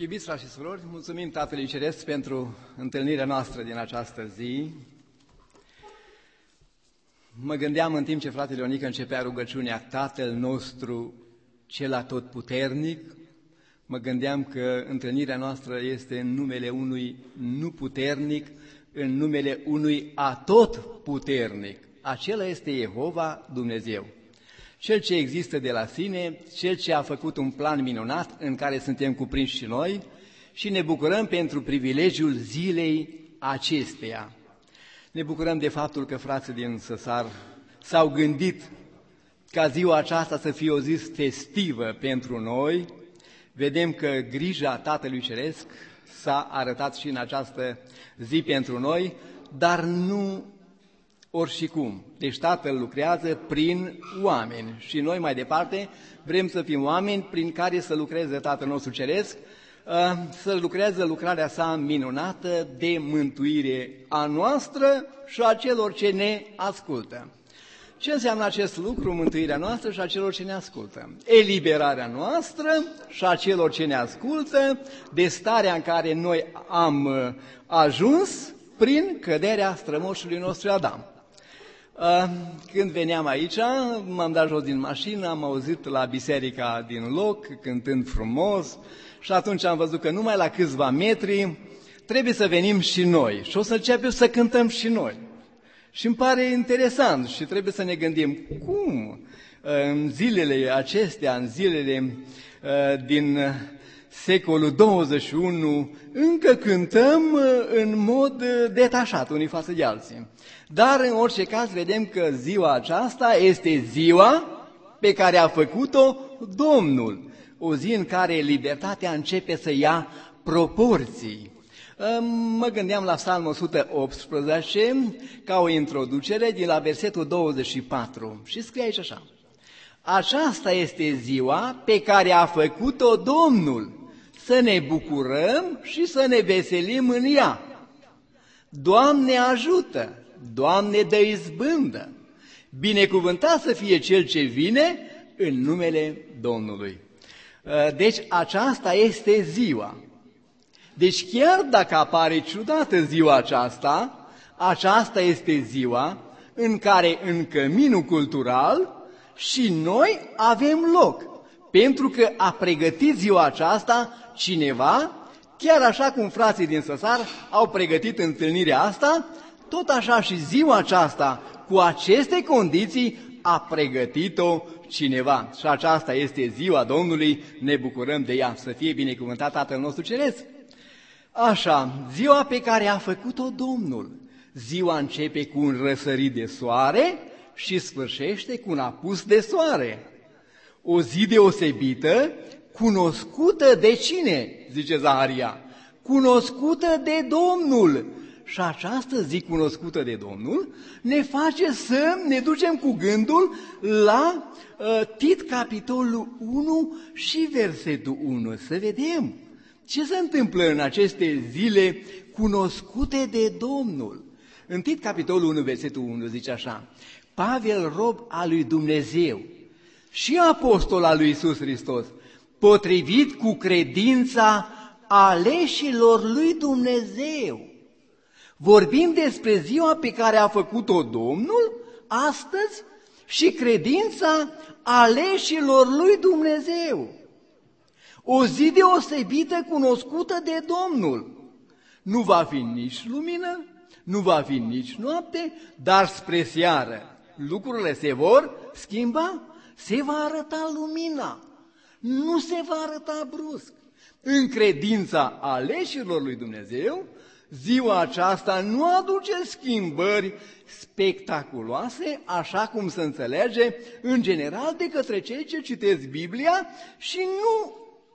Iubiți frați și surori, mulțumim Tatălui Ceresc pentru întâlnirea noastră din această zi. Mă gândeam în timp ce fratele Ionică începea rugăciunea Tatăl nostru cel atotputernic, mă gândeam că întâlnirea noastră este în numele unui nu puternic, în numele unui atotputernic. Acela este Jehova Dumnezeu. Cel ce există de la sine, Cel ce a făcut un plan minunat în care suntem cuprinși și noi și ne bucurăm pentru privilegiul zilei acesteia. Ne bucurăm de faptul că frații din Săsar s-au gândit ca ziua aceasta să fie o zi festivă pentru noi. Vedem că grija Tatălui Ceresc s-a arătat și în această zi pentru noi, dar nu oricum. Deci Tatăl lucrează prin oameni și noi mai departe vrem să fim oameni prin care să lucreze Tatăl nostru Ceresc, să lucreze lucrarea sa minunată de mântuire a noastră și a celor ce ne ascultă. Ce înseamnă acest lucru, mântuirea noastră și a celor ce ne ascultă? Eliberarea noastră și a celor ce ne ascultă de starea în care noi am ajuns prin căderea strămoșului nostru Adam. Când veneam aici, m-am dat jos din mașină, am auzit la biserica din loc, cântând frumos, și atunci am văzut că numai la câțiva metri trebuie să venim și noi și o să începem să cântăm și noi. Și îmi pare interesant și trebuie să ne gândim cum în zilele acestea, în zilele din secolul 21, încă cântăm în mod detașat unii față de alții. Dar în orice caz vedem că ziua aceasta este ziua pe care a făcut-o Domnul. O zi în care libertatea începe să ia proporții. Mă gândeam la Psalmul 118 ca o introducere din la versetul 24 și scrie aici așa: aceasta este ziua pe care a făcut-o Domnul, să ne bucurăm și să ne veselim în ea. Doamne ajută, Doamne dă izbândă, binecuvântat să fie Cel ce vine în numele Domnului. Deci aceasta este ziua. Deci chiar dacă apare ciudată ziua aceasta, aceasta este ziua în care în căminul cultural și noi avem loc, pentru că a pregătit ziua aceasta cineva, chiar așa cum frații din Săsar au pregătit întâlnirea asta, tot așa și ziua aceasta, cu aceste condiții, a pregătit-o cineva. Și aceasta este ziua Domnului, ne bucurăm de ea, să fie binecuvântat Tatăl nostru Ceresc. Așa, ziua pe care a făcut-o Domnul. Ziua începe cu un răsărit de soare și sfârșește cu un apus de soare. O zi deosebită, cunoscută de cine, zice Zaharia? Cunoscută de Domnul. Și această zi cunoscută de Domnul ne face să ne ducem cu gândul la Tit, capitolul 1 și versetul 1. Să vedem ce se întâmplă în aceste zile cunoscute de Domnul. În Tit, capitolul 1, versetul 1, zice așa: Pavel, rob al lui Dumnezeu și apostol al lui Iisus Hristos, potrivit cu credința aleșilor lui Dumnezeu. Vorbim despre ziua pe care a făcut-o Domnul astăzi și credința aleșilor lui Dumnezeu. O zi deosebită cunoscută de Domnul. Nu va fi nici lumină, nu va fi nici noapte, dar spre seară lucrurile se vor schimba, se va arăta lumina, nu se va arăta brusc. În credința aleșilor lui Dumnezeu, ziua aceasta nu aduce schimbări spectaculoase, așa cum se înțelege în general de către cei ce citesc Biblia și nu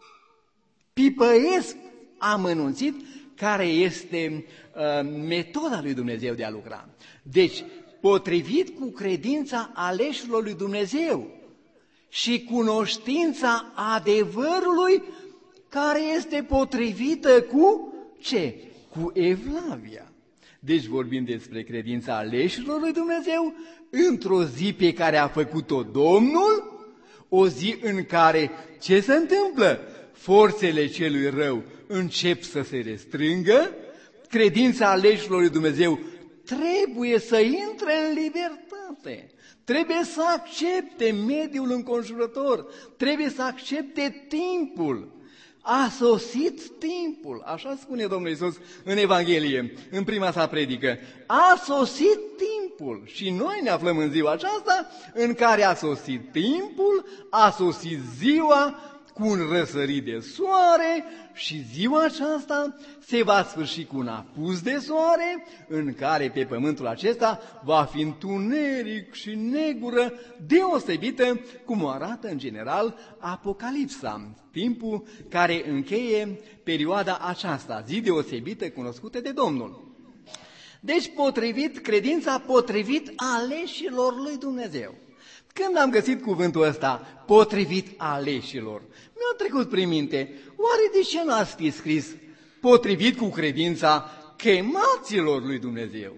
pipăiesc amănunțit care este metoda lui Dumnezeu de a lucra. Deci, potrivit cu credința aleșilor lui Dumnezeu și cunoștința adevărului care este potrivită cu ce? Cu evlavia. Deci vorbim despre credința aleșilor lui Dumnezeu într-o zi pe care a făcut-o Domnul, o zi în care ce se întâmplă? forțele celui rău încep să se restrângă, credința aleșilor lui Dumnezeu trebuie să intre în libertate, trebuie să accepte mediul înconjurător, trebuie să accepte timpul. A sosit timpul, așa spune Domnul Iisus în Evanghelie, în prima sa predică. A sosit timpul și noi ne aflăm în ziua aceasta în care a sosit timpul, a sosit ziua cu un răsărit de soare și ziua aceasta se va sfârși cu un apus de soare în care pe pământul acesta va fi întuneric și negură deosebită cum arată în general Apocalipsa, timpul care încheie perioada aceasta, zi deosebită cunoscută de Domnul. Deci credința potrivit aleșilor lui Dumnezeu. Când am găsit cuvântul ăsta, potrivit aleșilor, mi-a trecut prin minte, oare de ce n-a scris potrivit cu credința chemaților lui Dumnezeu?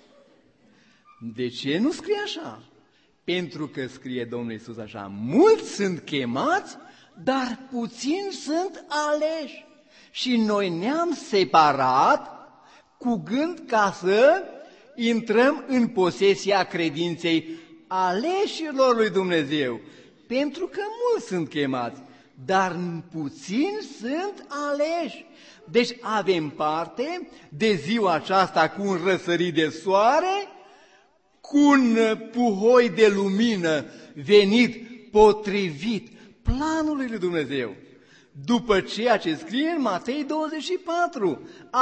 De ce nu scrie așa? Pentru că scrie Domnul Iisus așa, mulți sunt chemați, dar puțini sunt aleși. Și noi ne-am separat cu gând ca să intrăm în posesia credinței aleșilor lui Dumnezeu, pentru că mulți sunt chemați, dar puțini sunt aleși. Deci avem parte de ziua aceasta cu un răsărit de soare, cu un puhoi de lumină venit potrivit planului lui Dumnezeu. După ceea ce scrie în Matei 24,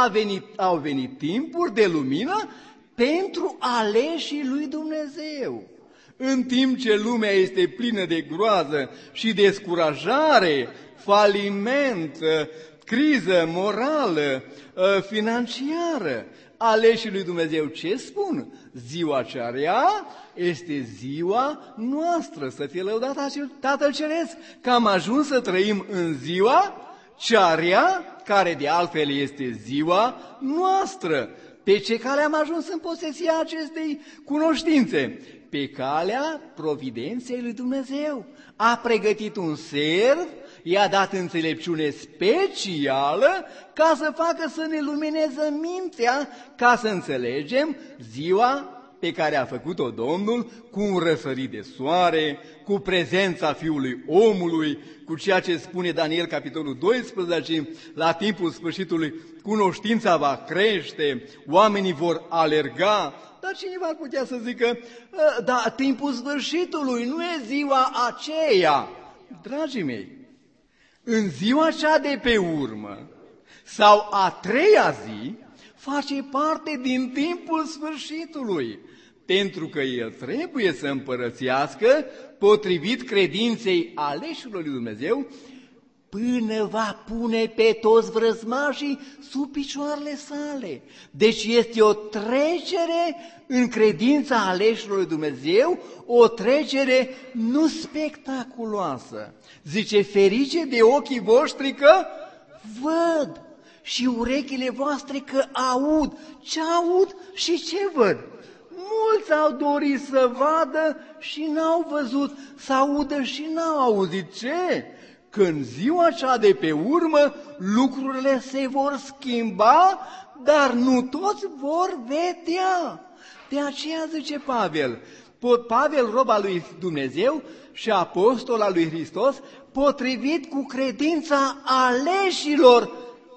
au venit timpuri de lumină pentru aleșii lui Dumnezeu. În timp ce lumea este plină de groază și descurajare, faliment, criză morală, financiară, aleșii lui Dumnezeu ce spun? Ziua aceea este ziua noastră, să fie lăudat Tatăl Ceresc, că am ajuns să trăim în ziua cearea, care de altfel este ziua noastră. Pe ce cale am ajuns în posesia acestei cunoștințe? Pe calea providenței lui Dumnezeu. A pregătit un serv, i-a dat înțelepciune specială ca să facă să ne lumineze mintea, ca să înțelegem ziua pe care a făcut-o Domnul cu un răsărit de soare, cu prezența Fiului Omului, cu ceea ce spune Daniel, capitolul 12, la timpul sfârșitului, cunoștința va crește, oamenii vor alerga. Dar cineva ar putea să zică, da, timpul sfârșitului nu e ziua aceea. Dragii mei, în ziua cea de pe urmă, sau a treia zi, face parte din timpul sfârșitului, pentru că el trebuie să împărățească potrivit credinței aleșilor lui Dumnezeu, până va pune pe toți vrăzmașii sub picioarele sale. Deci este o trecere în credința aleșilor lui Dumnezeu, o trecere nu spectaculoasă. Zice, ferice de ochii voștri că văd și urechile voastre că aud. Ce aud și ce văd? Mulți au dorit să vadă și n-au văzut, să audă și n-au auzit. Ce? Că în ziua cea de pe urmă lucrurile se vor schimba, dar nu toți vor vedea. De aceea zice Pavel, rob al lui Dumnezeu și apostol al lui Hristos, potrivit cu credința aleșilor,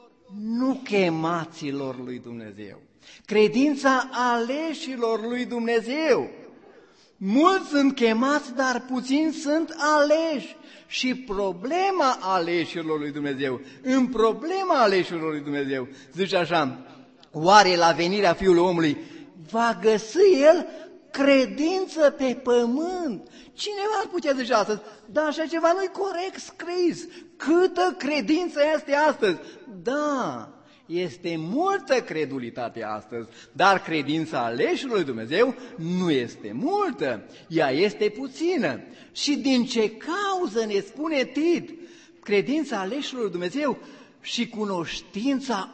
nu chemaților lui Dumnezeu. Credința aleșilor lui Dumnezeu. Mulți sunt chemați, dar puțini sunt aleși. Și problema aleșilor lui Dumnezeu, în problema aleșilor lui Dumnezeu, zice așa, oare la venirea Fiului Omului va găsi El credință pe pământ? Cineva ar putea zice astăzi, dar așa ceva nu-i corect scris. Câtă credință este astăzi? Da, este multă credulitate astăzi, dar credința aleșilor lui Dumnezeu nu este multă, ea este puțină. Și din ce cauză ne spune Tit? Credința aleșilor lui Dumnezeu și cunoștința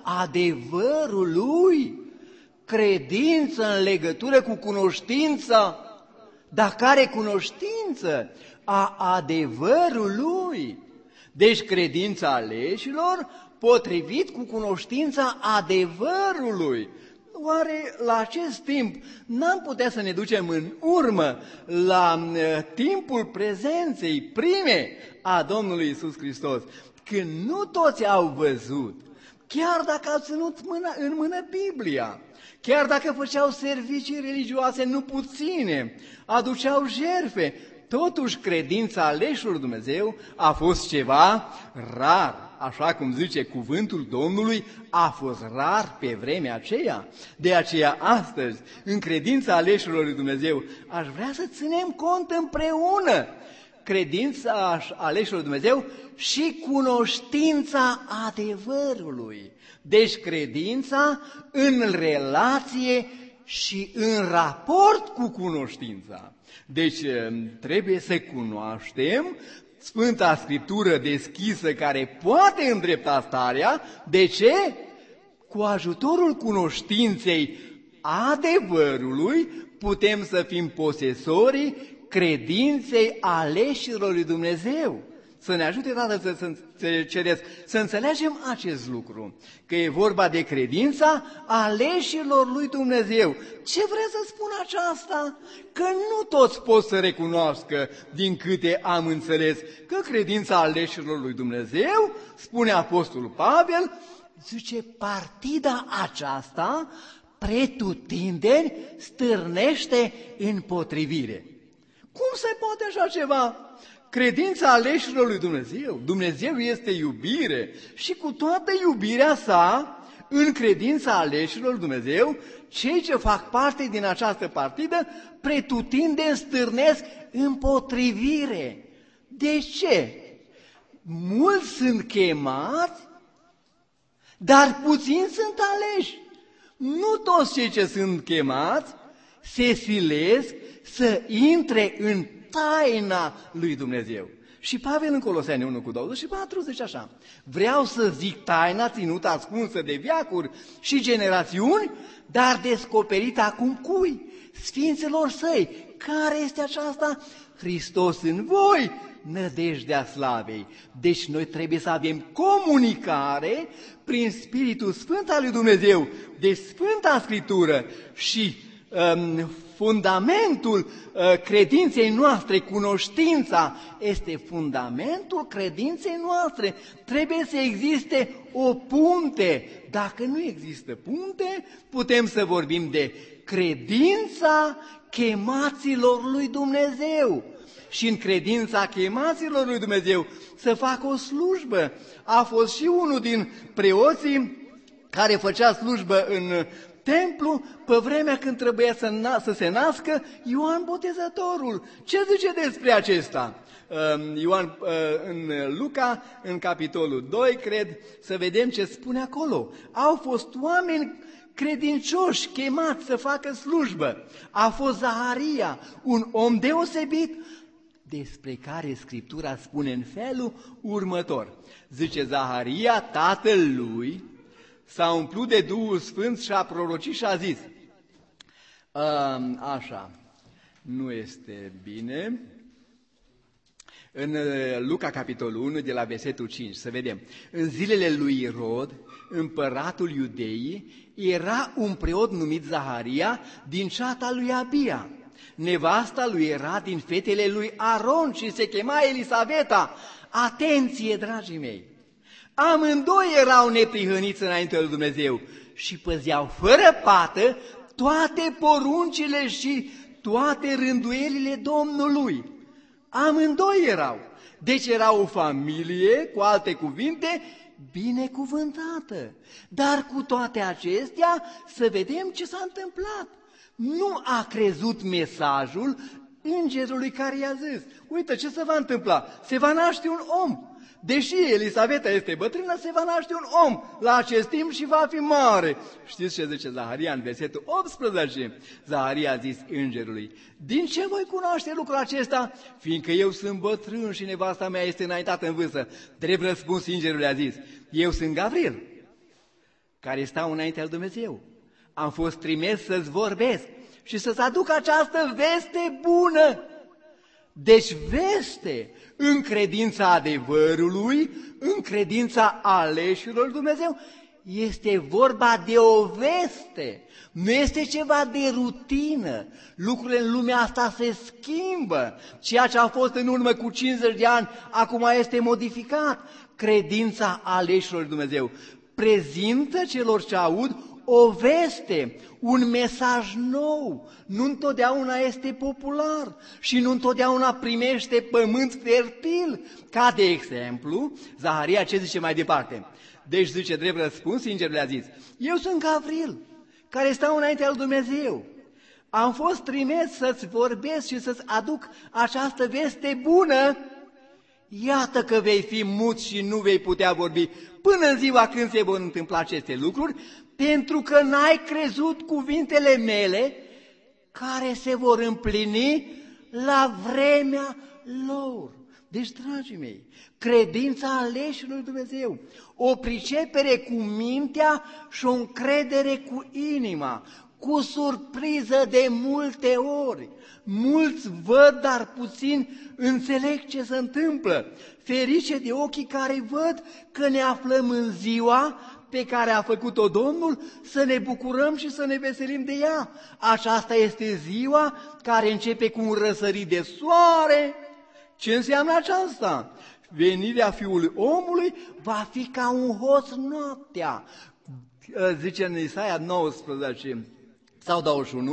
adevărului. Credință în legătură cu cunoștința, dar care cunoștință? A adevărului. Deci credința aleșilor potrivit cu cunoștința adevărului. Oare la acest timp n-am putea să ne ducem în urmă la timpul prezenței prime a Domnului Iisus Hristos, când nu toți au văzut, chiar dacă au ținut în mână Biblia, chiar dacă făceau servicii religioase nu puține, aduceau jertfe, totuși credința aleșilor Dumnezeu a fost ceva rar. Așa cum zice cuvântul Domnului, a fost rar pe vremea aceea. De aceea astăzi, în credința aleșilor lui Dumnezeu, aș vrea să ținem cont împreună credința aleșilor lui Dumnezeu și cunoștința adevărului. Deci credința în relație și în raport cu cunoștința. Deci trebuie să cunoaștem Sfânta Scriptură deschisă care poate îndrepta starea. De ce? Cu ajutorul cunoștinței adevărului putem să fim posesorii credinței aleșilor lui Dumnezeu. Să ne ajute, Tatăl, să înțelegem acest lucru, că e vorba de credința aleșilor lui Dumnezeu. Ce vrea să spun aceasta? Că nu toți pot să recunoască, din câte am înțeles, că credința aleșilor lui Dumnezeu, spune Apostolul Pavel, zice, partida aceasta pretutindeni stârnește împotrivire. Cum se poate așa ceva? Credința aleșilor lui Dumnezeu, Dumnezeu este iubire și cu toată iubirea sa, în credința aleșilor lui Dumnezeu, cei ce fac parte din această partidă, pretutindeni stârnesc împotrivire. De ce? Mulți sunt chemați, dar puțini sunt aleși. Nu toți cei ce sunt chemați se silesc să intre în taina lui Dumnezeu. Și Pavel în Coloseni 1:24 zice așa: vreau să zic taina ținută ascunsă de veacuri și generațiuni, dar descoperită acum cui? Sfinților săi. Care este aceasta? Hristos în voi, nădejdea slavei. Deci noi trebuie să avem comunicare prin Spiritul Sfânt al lui Dumnezeu, de Sfânta Scriptură și fundamentul credinței noastre, cunoștința, este fundamentul credinței noastre. Trebuie să existe o punte. Dacă nu există punte, putem să vorbim de credința chemaților lui Dumnezeu. Și în credința chemaților lui Dumnezeu să facă o slujbă. A fost și unul din preoții care făcea slujbă în templu pe vremea când trebuia să se nască Ioan Botezătorul. Ce zice despre acesta? Ioan, în Luca, în capitolul 2, cred, să vedem ce spune acolo. Au fost oameni credincioși chemați să facă slujbă. A fost Zaharia, un om deosebit, despre care Scriptura spune în felul următor. Zice, Zaharia, tatăl lui, s-a umplut de Duhul Sfânt și a prorocit și a zis, așa, nu este bine. În Luca, capitolul 1, de la versetul 5, să vedem. În zilele lui Irod, împăratul Iudeii, era un preot numit Zaharia din ceata lui Abia. Nevasta lui era din fetele lui Aron și se chema Elisaveta. Atenție, dragii mei! Amândoi erau neprihăniți înainte lui Dumnezeu și păzeau fără pată toate poruncile și toate rânduielile Domnului. Amândoi erau. Deci era o familie, cu alte cuvinte, binecuvântată. Dar cu toate acestea, să vedem ce s-a întâmplat. Nu a crezut mesajul îngerului care i-a zis, uite ce se va întâmpla, se va naște un om. Deși Elisaveta este bătrână, se va naște un om la acest timp și va fi mare. Știți ce zice Zaharia în versetul 18? Zaharia a zis îngerului, din ce voi cunoaște lucrul acesta? Fiindcă eu sunt bătrân și nevasta mea este înaintată în vârstă. Drept răspuns îngerului a zis, eu sunt Gavril, care stau înaintea lui Dumnezeu. Am fost trimis să-ți vorbesc și să-ți aduc această veste bună. Deci veste în credința adevărului, în credința aleșilor lui Dumnezeu, este vorba de o veste, nu este ceva de rutină. Lucrurile în lumea asta se schimbă. Ceea ce a fost în urmă cu 50 de ani, acum este modificat. Credința aleșilor lui Dumnezeu prezintă celor ce aud o veste, un mesaj nou. Nu întotdeauna este popular și nu întotdeauna primește pământ fertil. Ca de exemplu, Zaharia ce zice mai departe? Deci zice, drept răspuns, sincer le-a zis, eu sunt Gavril, care stau înaintea lui Dumnezeu. Am fost trimis să-ți vorbesc și să-ți aduc această veste bună. Iată că vei fi mut și nu vei putea vorbi până în ziua când se vor întâmpla aceste lucruri, pentru că n-ai crezut cuvintele mele care se vor împlini la vremea lor. Deci, dragii mei, credința aleșilor lui Dumnezeu, o pricepere cu mintea și o încredere cu inima, cu surpriză de multe ori. Mulți văd, dar puțin înțeleg ce se întâmplă. Ferice de ochii care văd că ne aflăm în ziua pe care a făcut-o Domnul, să ne bucurăm și să ne veselim de ea. Aceasta este ziua care începe cu un răsărit de soare. Ce înseamnă aceasta? Venirea Fiului Omului va fi ca un hoț noaptea. Zice în Isaia 19 sau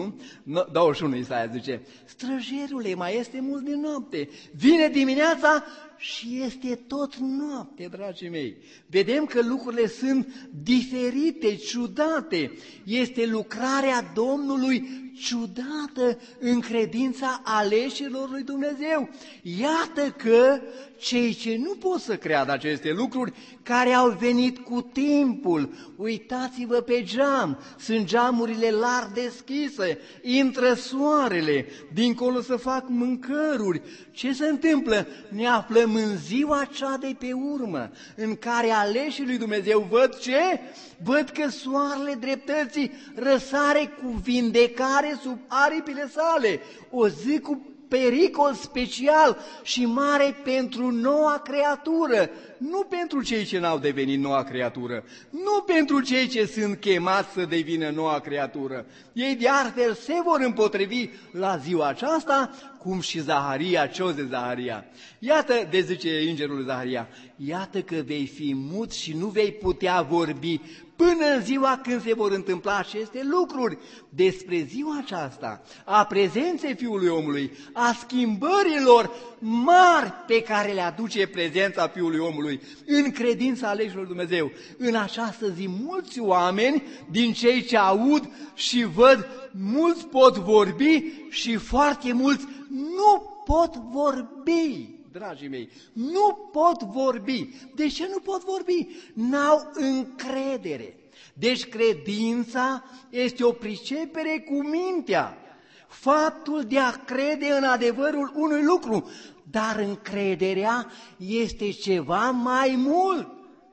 21 Isaia zice, străjerule, mai este mult din noapte, vine dimineața și este tot noapte, dragii mei. Vedem că lucrurile sunt diferite, ciudate. Este lucrarea Domnului ciudată în credința aleșilor lui Dumnezeu. Iată că cei ce nu pot să creadă aceste lucruri, care au venit cu timpul, uitați-vă pe geam, sunt geamurile larg deschise, intră soarele, dincolo să fac mâncăruri. Ce se întâmplă? Ne aflăm în ziua cea de pe urmă, în care aleșii lui Dumnezeu văd ce? Văd că soarele dreptății răsare cu vindecare sub aripile sale, o zi cu pericol special și mare pentru noua creatură, nu pentru cei ce n-au devenit noua creatură, nu pentru cei ce sunt chemați să devină noua creatură. Ei de altfel se vor împotrivi la ziua aceasta, cum și Zaharia, ce de Zaharia. Iată, de zice îngerul Zaharia, iată că vei fi mut și nu vei putea vorbi până în ziua când se vor întâmpla aceste lucruri. Despre ziua aceasta, a prezenței Fiului Omului, a schimbărilor mari pe care le aduce prezența Fiului Omului în credința aleșilor Dumnezeu. În această zi, mulți oameni din cei ce aud și văd, mulți pot vorbi și foarte mulți nu pot vorbi. Dragii mei, nu pot vorbi. De ce nu pot vorbi? N-au încredere. Deci credința este o pricepere cu mintea. Faptul de a crede în adevărul unui lucru, dar încrederea este ceva mai mult.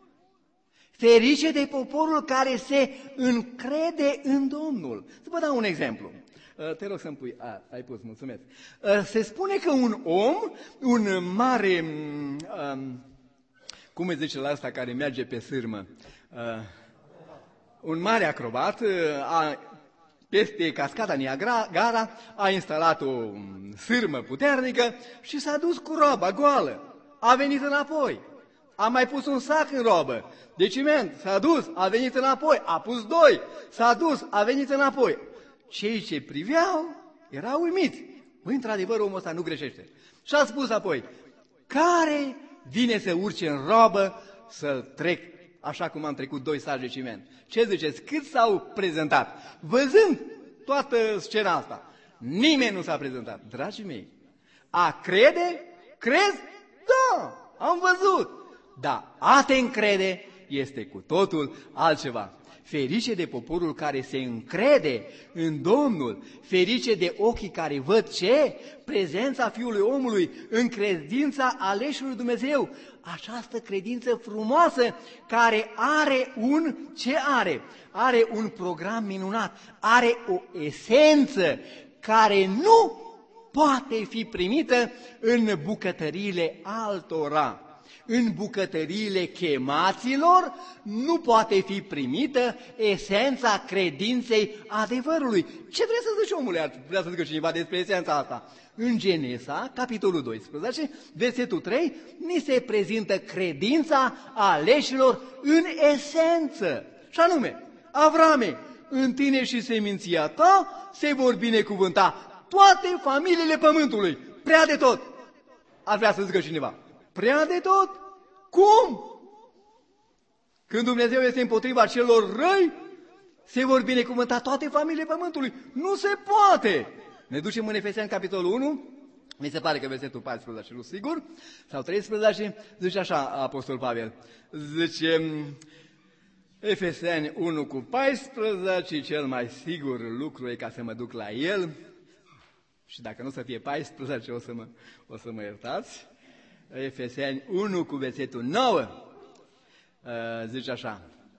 Ferice de poporul care se încrede în Domnul. Să vă dau un exemplu. Te rog să-mi pui, ai pus, mulțumesc. Se spune că un om, un mare, cum îi zice la asta care merge pe sârmă, un mare acrobat, peste cascada Niagara, a instalat o sârmă puternică și s-a dus cu roaba goală. A venit înapoi. A mai pus un sac în robă de ciment, s-a dus, a venit înapoi, a pus doi, s-a dus, a venit înapoi. Cei ce priveau erau uimiți. Băi, într-adevăr, omul ăsta nu greșește. Și a spus apoi, care vine să urce în robă să trec așa cum am trecut 2 saci de ciment? Ce ziceți? Cât s-au prezentat? Văzând toată scena asta, nimeni nu s-a prezentat. Dragii mei, a crede? Crezi? Da, am văzut. Dar a te încrede este cu totul altceva. Ferice de poporul care se încrede în Domnul, ferice de ochii care văd ce? Prezența Fiului Omului în credința aleșului Dumnezeu. Această credință frumoasă care are ce are? Are un program minunat, are o esență care nu poate fi primită în bucătăriile altora. În bucătăriile chemaților nu poate fi primită esența credinței adevărului. Ce vrea să zici, omule? Vrea să zică cineva despre esența asta? În Genesa, capitolul 12, versetul 3, ni se prezintă credința aleșilor în esență. Și anume, Avrame, în tine și seminția ta se vor binecuvânta toate familiile pământului. Prea de tot. Ar vrea să zică cineva. Prea de tot? Cum? Când Dumnezeu este împotriva celor răi, se vor binecuvânta toate familiile pământului. Nu se poate! Ne ducem în Efeseni, capitolul 1, mi se pare că versetul 14, nu sigur, sau 13, zice așa Apostol Pavel, zice Efeseni 1 cu 14, cel mai sigur lucru e ca să mă duc la el, și dacă nu să fie 14, o să mă iertați, Efeseni 1 cu versetul 9, zice așa,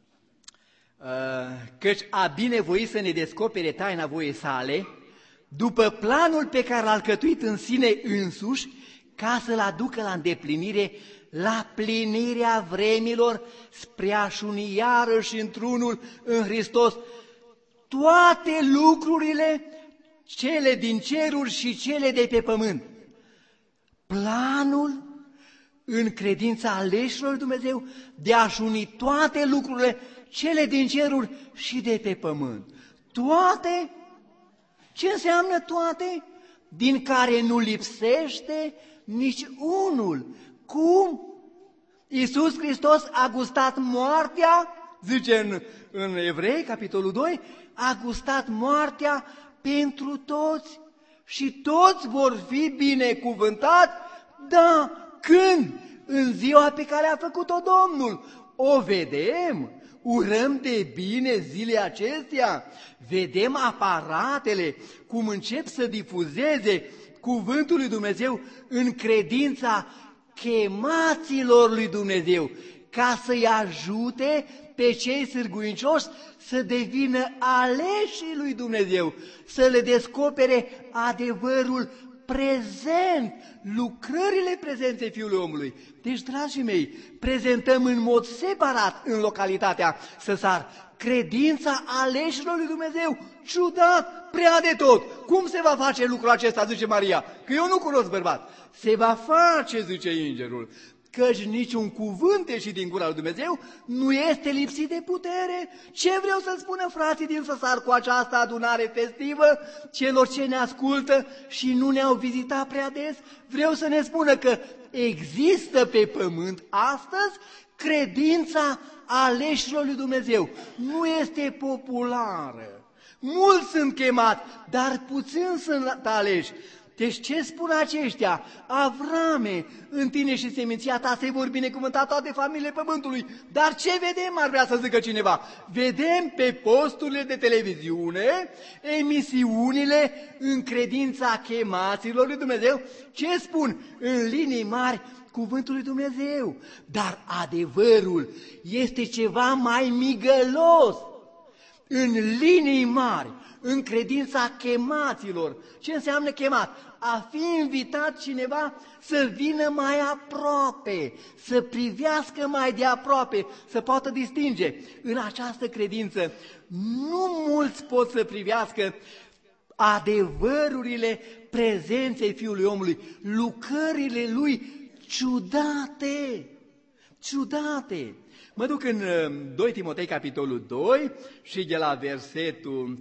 căci a binevoit să ne descopere taina voiei sale, după planul pe care l-a alcătuit în sine însuși, ca să-l aducă la îndeplinire, la plinirea vremilor, spre a-și uni iarăși într-unul în Hristos toate lucrurile, cele din ceruri și cele de pe pământ. Planul în credința aleșilor lui Dumnezeu de a-și uni toate lucrurile, cele din ceruri și de pe pământ. Toate? Ce înseamnă toate? Din care nu lipsește nici unul. Cum? Iisus Hristos a gustat moartea, zice în Evrei, capitolul 2, a gustat moartea pentru toți și toți vor fi binecuvântați, da, când? În ziua pe care a făcut-o Domnul. O vedem, urăm de bine zilele acestea, vedem aparatele cum încep să difuzeze cuvântul lui Dumnezeu în credința chemaților lui Dumnezeu, ca să-i ajute pe cei sârguincioși să devină aleșii lui Dumnezeu, să le descopere adevărul prezent, lucrările prezenței Fiului Omului. Deci, dragii mei, prezentăm în mod separat în localitatea Săsar credința aleșilor lui Dumnezeu. Ciudat, prea de tot. Cum se va face lucrul acesta, zice Maria? Că eu nu cunosc bărbat. Se va face, zice îngerul, căci niciun cuvânt ieșit din gura lui Dumnezeu nu este lipsit de putere. Ce vreau să spună frații din Săsar cu această adunare festivă, celor ce ne ascultă și nu ne-au vizitat prea des? Vreau să ne spună că există pe pământ astăzi credința aleșilor lui Dumnezeu. Nu este populară. Mulți sunt chemați, dar puțini sunt aleși. Deci ce spun aceștia? Avrame, în tine și seminția ta se vor binecuvânta toate familiile pământului. Dar ce vedem, ar vrea să zică cineva? Vedem pe posturile de televiziune, emisiunile în credința chemaților lui Dumnezeu. Ce spun? În linii mari, cuvântul lui Dumnezeu. Dar adevărul este ceva mai migălos. În linii mari, în credința chemaților. Ce înseamnă chemat? A fi invitat cineva să vină mai aproape, să privească mai de aproape, să poată distinge. În această credință nu mulți pot să privească adevărurile prezenței Fiului Omului, lucrările Lui ciudate, ciudate. Mă duc în 2 Timotei, capitolul 2 și de la versetul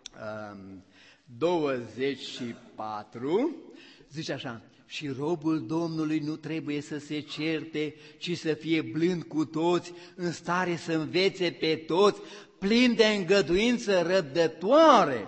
24, zice așa, și robul Domnului nu trebuie să se certe, ci să fie blând cu toți, în stare să învețe pe toți, plin de îngăduință răbdătoare,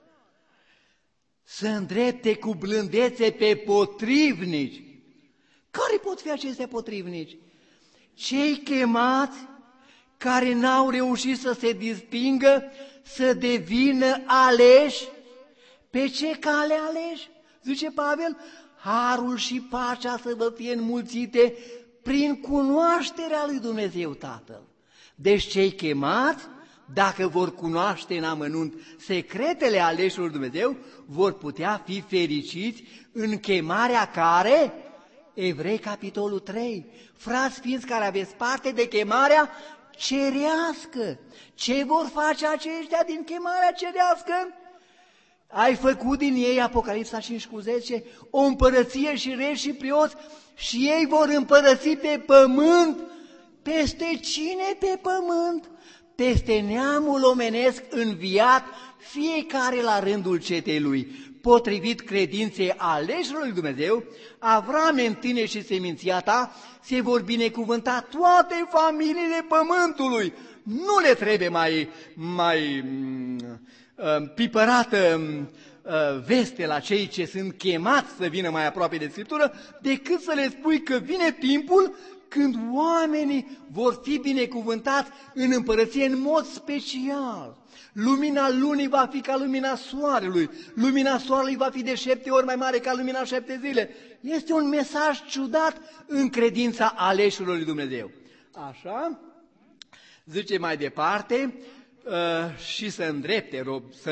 să îndrepte cu blândețe pe potrivnici. Care pot fi acestea potrivnici? Cei chemați care n-au reușit să se distingă, să devină aleși. Pe ce cale aleși? Zice Pavel, harul și pacea să vă fie înmulțite prin cunoașterea lui Dumnezeu Tatăl. Deci cei chemați, dacă vor cunoaște în amănunt secretele aleșilor Dumnezeu, vor putea fi fericiți în chemarea care? Evrei, capitolul 3. Frați ființi care aveți parte de chemarea cerească. Ce vor face aceștia din chemarea cerească? Ai făcut din ei, Apocalipsa 5:10, o împărăție și reși și prioți și ei vor împărăți pe pământ. Peste cine pe pământ? Peste neamul omenesc înviat, fiecare la rândul cetei lui. Potrivit credinței aleșilor lui Dumnezeu, Avram, în tine și seminția ta, se vor binecuvânta toate familiile pământului. Nu le trebuie mai pipărată veste la cei ce sunt chemați să vină mai aproape de Scriptură, decât să le spui că vine timpul când oamenii vor fi binecuvântați în împărăție în mod special. Lumina lunii va fi ca lumina soarelui, lumina soarelui va fi de 7 ori mai mare ca lumina 7 zile. Este un mesaj ciudat în credința aleșilor lui Dumnezeu. Așa, zice mai departe, și să îndrepte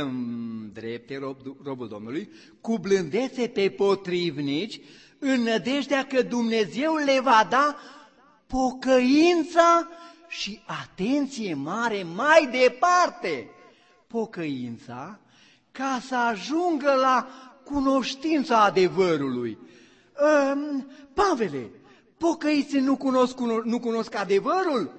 robul Domnului cu blândețe pe potrivnici, în nădejdea că Dumnezeu le va da pocăința și atenție mare mai departe. Pocăința ca să ajungă la cunoștința adevărului. Pavele, pocăiții nu cunosc adevărul?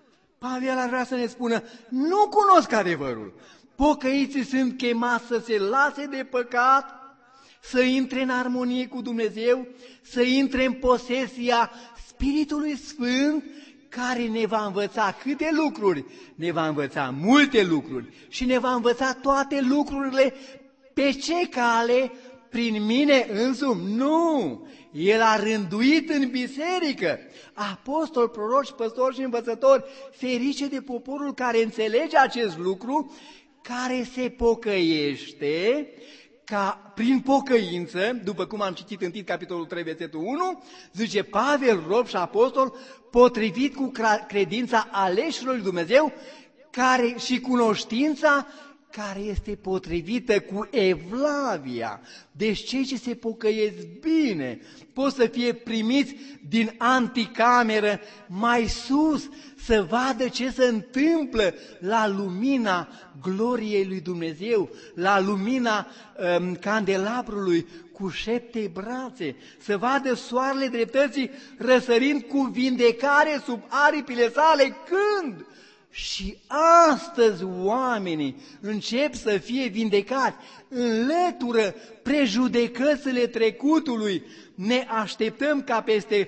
Pavel ar vrea să ne spună, nu cunosc adevărul. Pocăiții sunt chemați să se lase de păcat, să intre în armonie cu Dumnezeu, să intre în posesia Spiritului Sfânt, care ne va învăța câte lucruri? Ne va învăța multe lucruri și ne va învăța toate lucrurile. Pe ce cale? Prin mine însumi? Nu! El a rânduit în biserică apostoli, proroci, păstori și învățători, ferice de poporul care înțelege acest lucru, care se pocăiește, ca prin pocăință, după cum am citit în Tit, capitolul 3, versetul 1, zice Pavel, rob și apostol, potrivit cu credința aleșilor lui Dumnezeu, care și cunoștința care este potrivită cu evlavia. Deci cei ce se pocăiesc bine pot să fie primiți din anticameră mai sus, să vadă ce se întâmplă la lumina gloriei lui Dumnezeu, la lumina candelabrului cu 7 brațe, să vadă soarele dreptății răsărind cu vindecare sub aripile sale. Când? Și astăzi oamenii încep să fie vindecați, înlătură prejudecățile trecutului. Ne așteptăm ca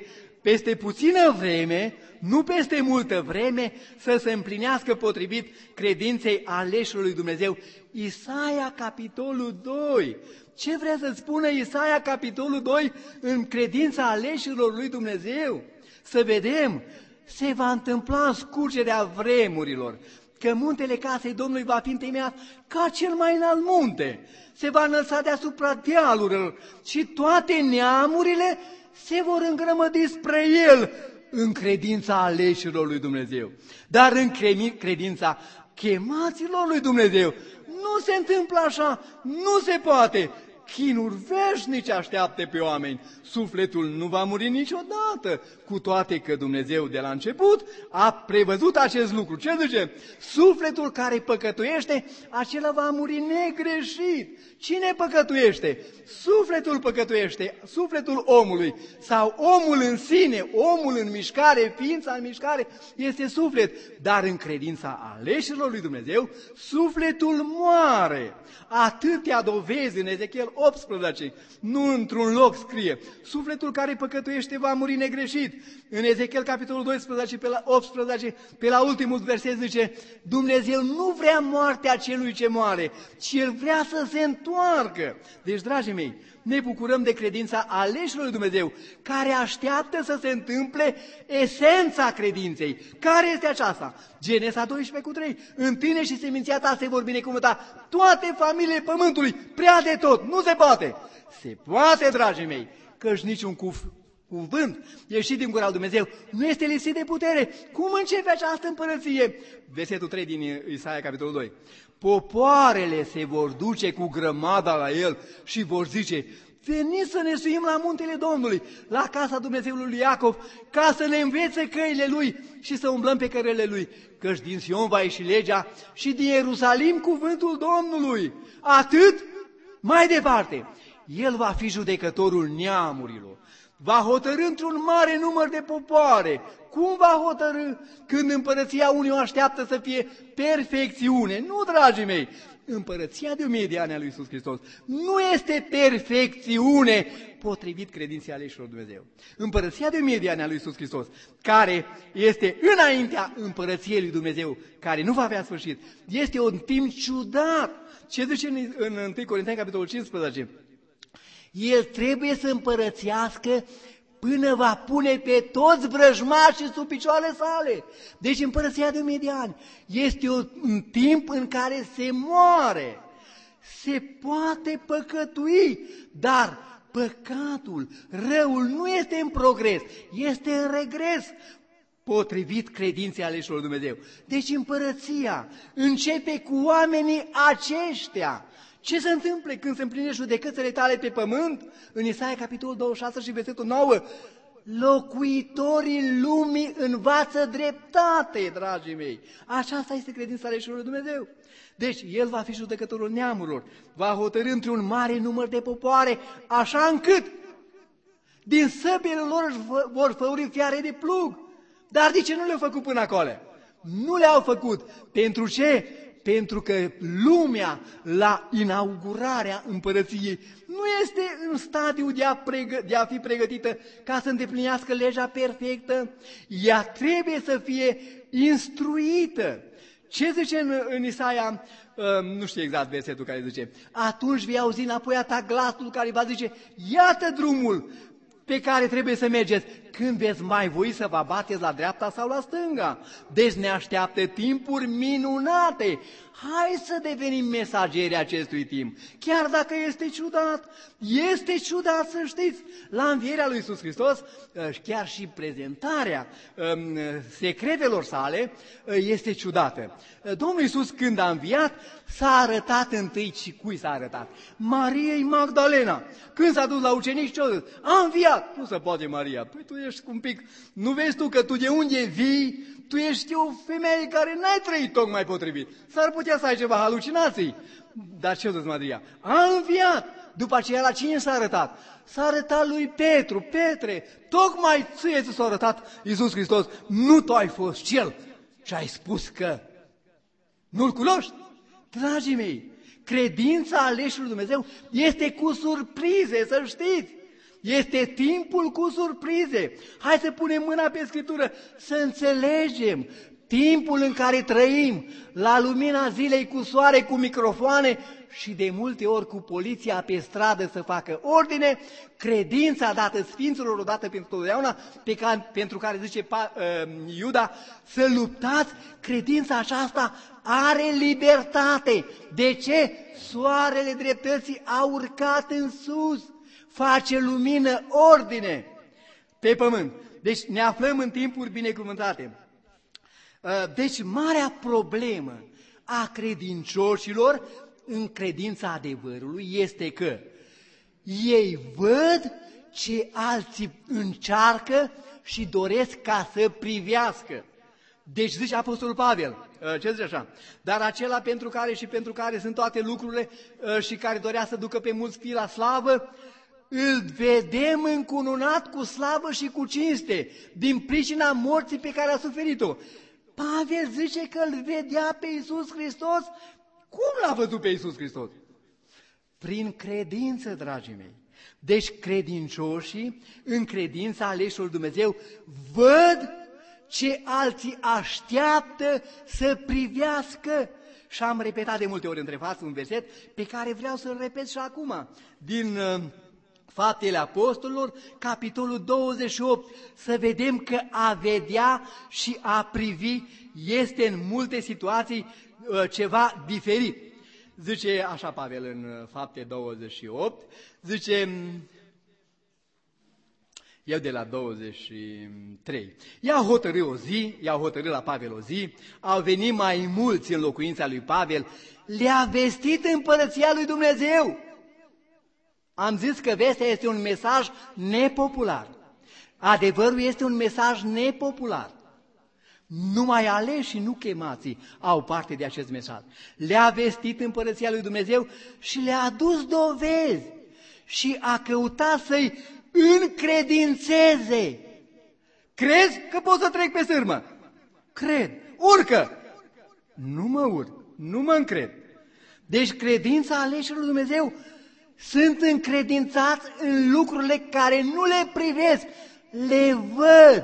peste puțină vreme, nu peste multă vreme, să se împlinească potrivit credinței aleșilor lui Dumnezeu. Isaia, capitolul 2. Ce vrea să spună Isaia, capitolul 2, în credința aleșilor lui Dumnezeu? Să vedem. Se va întâmpla în scurgerea vremurilor, că muntele casei Domnului va fi întemeiat ca cel mai înalt munte. Se va înălța deasupra dealurilor și toate neamurile se vor îngrămădi spre el în credința aleșilor lui Dumnezeu. Dar în credința chemaților lui Dumnezeu nu se întâmplă așa, nu se poate. Chinuri veșnice așteaptă pe oameni. Sufletul nu va muri niciodată, cu toate că Dumnezeu de la început a prevăzut acest lucru. Ce zice? Sufletul care păcătuiește, acela va muri negreșit. Cine păcătuiește? Sufletul păcătuiește, sufletul omului sau omul în sine, omul în mișcare, ființa în mișcare este suflet. Dar în credința aleșilor lui Dumnezeu, sufletul moare. Atâtea dovezi în Ezechiel 18, nu într-un loc scrie, sufletul care păcătuiește va muri negreșit. În Ezechiel capitolul 12, pe la 18, pe la ultimul verset zice, Dumnezeu nu vrea moartea celui ce moare, ci El vrea să se întoarcă. Deci, dragii mei, ne bucurăm de credința aleșilor lui Dumnezeu, care așteaptă să se întâmple esența credinței. Care este aceasta? Genesa 12:3. În tine și seminția ta se vor binecuvânta toate familiile pământului, prea de tot. Nu se poate. Se poate, dragii mei, căci niciun cuf cuvânt ieșit din gura lui Dumnezeu nu este lipsit de putere. Cum începe această împărăție? Versetul 3 din Isaia, capitolul 2. Popoarele se vor duce cu grămada la el și vor zice: veniți să ne suim la muntele Domnului, la casa Dumnezeului lui Iacov, ca să ne învețe căile lui și să umblăm pe cărările lui. Căci din Sion va ieși legea și din Ierusalim cuvântul Domnului. Atât? Mai departe, el va fi judecătorul neamurilor, va hotărî într-un mare număr de popoare. Cum va hotărâ? Când împărăția unui o așteaptă să fie perfecțiune. Nu, dragii mei, împărăția de 1000 de ani a lui Iisus Hristos nu este perfecțiune potrivit credinței aleșilor Dumnezeu. Împărăția de 1000 de ani a lui Iisus Hristos, care este înaintea împărăției lui Dumnezeu, care nu va avea sfârșit, este un timp ciudat. Ce zice în 1 Corinteni, capitolul 15? El trebuie să împărățească până va pune pe toți vrăjmașii sub picioarele sale. Deci împărăția de 1000 de ani este un timp în care se moare. Se poate păcătui, dar păcatul, răul nu este în progres, este în regres, potrivit credinței aleșilor Dumnezeu. Deci împărăția începe cu oamenii aceștia. Ce se întâmplă când se împlinesc judecățile tale pe pământ? În Isaia, capitolul 26 și versetul 9, locuitorii lumii învață dreptate, dragii mei. Aceasta este credința aleșilor Dumnezeu. Deci, el va fi judecătorul neamurilor, va hotărî într-un mare număr de popoare, așa încât din săbile lor vor făuri fiare de plug. Dar de ce nu le-au făcut până acolo? Nu le-au făcut. Pentru ce? Pentru că lumea, la inaugurarea împărăției, nu este în stadiu de a fi pregătită ca să îndeplinească legea perfectă. Ea trebuie să fie instruită. Ce zice în Isaia? Nu știu exact versetul care zice. Atunci vei auzi înapoi a ta glasul care va zice: iată drumul pe care trebuie să mergeți. Când veți mai voi să vă abateți la dreapta sau la stânga. Deci ne așteaptă timpuri minunate. Hai să devenim mesageri acestui timp. Chiar dacă este ciudat, este ciudat să știți. La învierea lui Iisus Hristos, chiar și prezentarea secretelor sale este ciudată. Domnul Iisus, când a înviat, s-a arătat întâi. Și cui s-a arătat? Mariei Magdalena. Când s-a dus la ucenici, ce-o zis? A înviat. Nu se poate, Maria. Păi tu ești un pic, nu vezi tu că tu de unde vii? Tu ești o femeie care n-ai trăit tocmai potrivit. S-ar putea să ai ceva halucinații. Dar ce-o zis Maria? A înviat. După aceea la cine s-a arătat? S-a arătat lui Petru. Petre, tocmai ție ți s-a arătat Iisus Hristos. Nu tu ai fost cel ce ai spus că nu-L cunoști. Dragii mei, credința aleșilor Dumnezeu este cu surprize, să știți. Este timpul cu surprize. Hai să punem mâna pe Scriptură, să înțelegem timpul în care trăim, la lumina zilei, cu soare, cu microfoane și de multe ori cu poliția pe stradă să facă ordine. Credința dată Sfinților odată pentru totdeauna, pentru care zice Iuda, să luptați, credința aceasta are libertate. De ce? Soarele dreptății a urcat în sus. Face lumină, ordine pe pământ. Deci ne aflăm în timpuri binecuvântate. Deci marea problemă a credincioșilor în credința adevărului este că ei văd ce alții încearcă și doresc ca să privească. Deci zice Apostolul Pavel, ce zice așa? Dar acela pentru care sunt toate lucrurile și care dorea să ducă pe mulți fii la slavă, îl vedem încununat cu slavă și cu cinste, din pricina morții pe care a suferit-o. Pavel zice că îl vedea pe Iisus Hristos. Cum l-a văzut pe Iisus Hristos? Prin credință, dragii mei. Deci credincioșii, în credința aleșilor Dumnezeu, văd ce alții așteaptă să privească. Și am repetat de multe ori între față un verset pe care vreau să-l repet și acum, din Faptele Apostolilor, capitolul 28, să vedem că a vedea și a privi este în multe situații ceva diferit. Zice așa Pavel în Fapte 28, zice: Eu de la 23. I-au hotărât la Pavel o zi, au venit mai mulți în locuința lui Pavel, le-a vestit împărăția lui Dumnezeu. Am zis că vestea este un mesaj nepopular. Adevărul este un mesaj nepopular. Numai aleși și nu chemații au parte de acest mesaj. Le-a vestit împărăția lui Dumnezeu și le-a adus dovezi și a căutat să-i încredințeze. Crezi că pot să trec pe sârmă? Cred. Urcă! Nu mă urc, nu mă încred. Deci credința aleșilor lui Dumnezeu sunt încredințați în lucrurile care nu le privesc, le văd.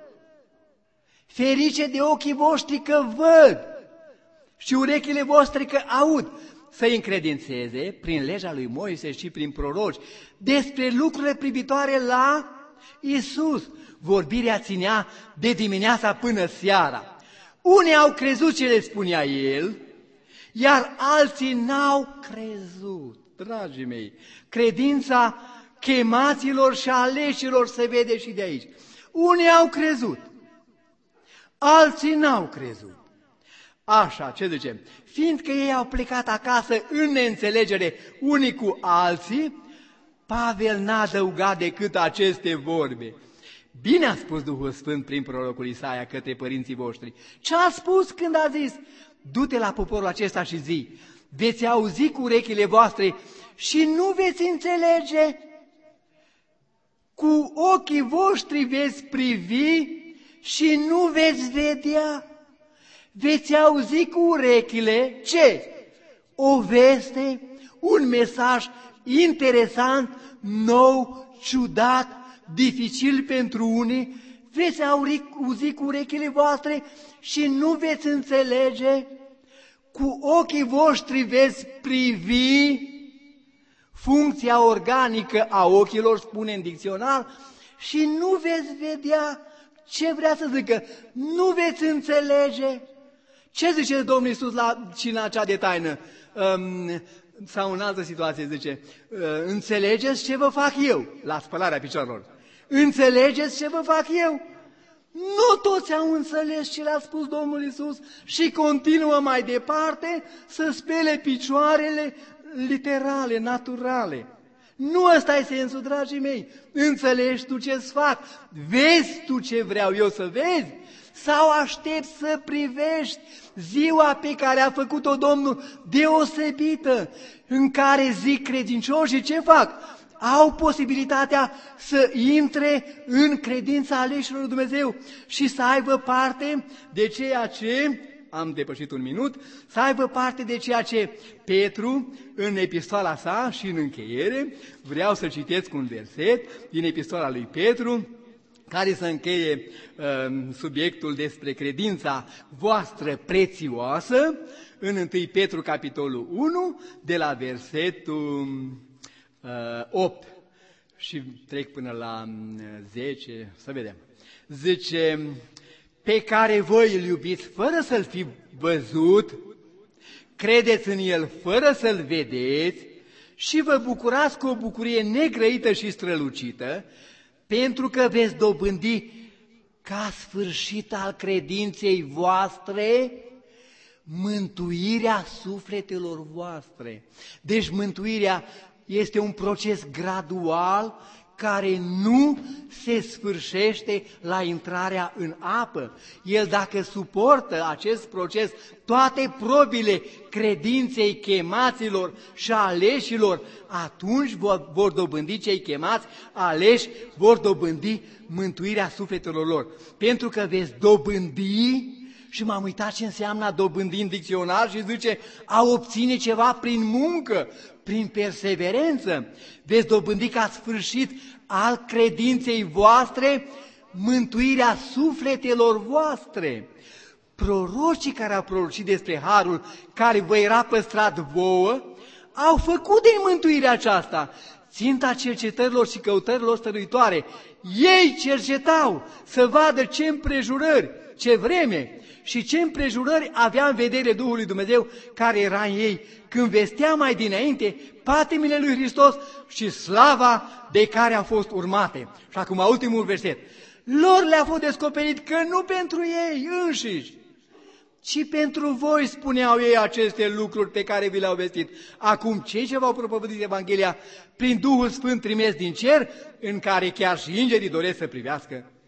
Ferice de ochii voștri că văd și urechile voastre că aud. Să-i încredințeze prin legea lui Moise și prin proroci despre lucrurile privitoare la Iisus. Vorbirea ținea de dimineața până seara. Unii au crezut ce le spunea el, iar alții n-au crezut. Dragii mei, credința chemaților și aleșilor se vede și de aici. Unii au crezut, alții n-au crezut. Așa, ce zicem? Fiindcă ei au plecat acasă în neînțelegere unii cu alții, Pavel n-a adăugat decât aceste vorbe. Bine a spus Duhul Sfânt prin prorocul Isaia către părinții voștri. Ce a spus când a zis? Du-te la poporul acesta și zi, veți auzi cu urechile voastre și nu veți înțelege, cu ochii voștri veți privi și nu veți vedea. Veți auzi cu urechile ce? O veste, un mesaj interesant, nou, ciudat, dificil pentru unii. Veți auzi cu urechile voastre și nu veți înțelege. Cu ochii voștri veți privi. Funcția organică a ochilor, spune în dicționar, și nu veți vedea. Ce vrea să zică? Nu veți înțelege. Ce zice Domnul Iisus la cina cea de taină? Sau în altă situație zice, înțelegeți ce vă fac eu la spălarea picioarelor? Înțelegeți ce vă fac eu? Nu toți au înțeles ce le-a spus Domnul Iisus și continuă mai departe să spele picioarele literale, naturale. Nu ăsta e sensul, dragii mei. Înțelegi tu ce-ți fac? Vezi tu ce vreau eu să vezi? Sau aștepți să privești ziua pe care a făcut-o Domnul deosebită, în care zic credincioșii ce fac? Au posibilitatea să intre în credința aleșilor lui Dumnezeu și să aibă parte de ceea ce, am depășit un minut, să aibă parte de ceea ce Petru, în epistola sa și în încheiere, vreau să citesc un verset din epistola lui Petru, care să încheie subiectul despre credința voastră prețioasă, în 1 Petru, capitolul 1, de la versetul 8 și trec până la 10, să vedem. Zice, pe care voi îl iubiți fără să-l fi văzut, credeți în el fără să-l vedeți și vă bucurați cu o bucurie negrăită și strălucită, pentru că veți dobândi ca sfârșit al credinței voastre mântuirea sufletelor voastre. Deci mântuirea este un proces gradual care nu se sfârșește la intrarea în apă. El, dacă suportă acest proces, toate probile credinței chemaților și aleșilor, atunci vor dobândi cei chemați, aleși, vor dobândi mântuirea sufletelor lor. Pentru că veți dobândi, și m-am uitat ce înseamnă a dobândi în dicționar și zice a obține ceva prin muncă, prin perseverență. Veți dobândi ca sfârșit al credinței voastre mântuirea sufletelor voastre. Prorocii care au prorocit despre harul care vă era păstrat vouă, au făcut din mântuirea aceasta ținta cercetărilor și căutărilor stăruitoare, Ei cercetau să vadă ce împrejurări, ce vreme și ce împrejurări avea în vedere Duhul lui Dumnezeu care era în ei, când vestea mai dinainte patimile lui Hristos și slava de care au fost urmate. Și acum ultimul verset. Lor le-a fost descoperit că nu pentru ei înșiși, ci pentru voi spuneau ei aceste lucruri pe care vi le-au vestit. Acum cei ce v-au propovăduit Evanghelia prin Duhul Sfânt trimis din cer, în care chiar și îngerii doresc să privească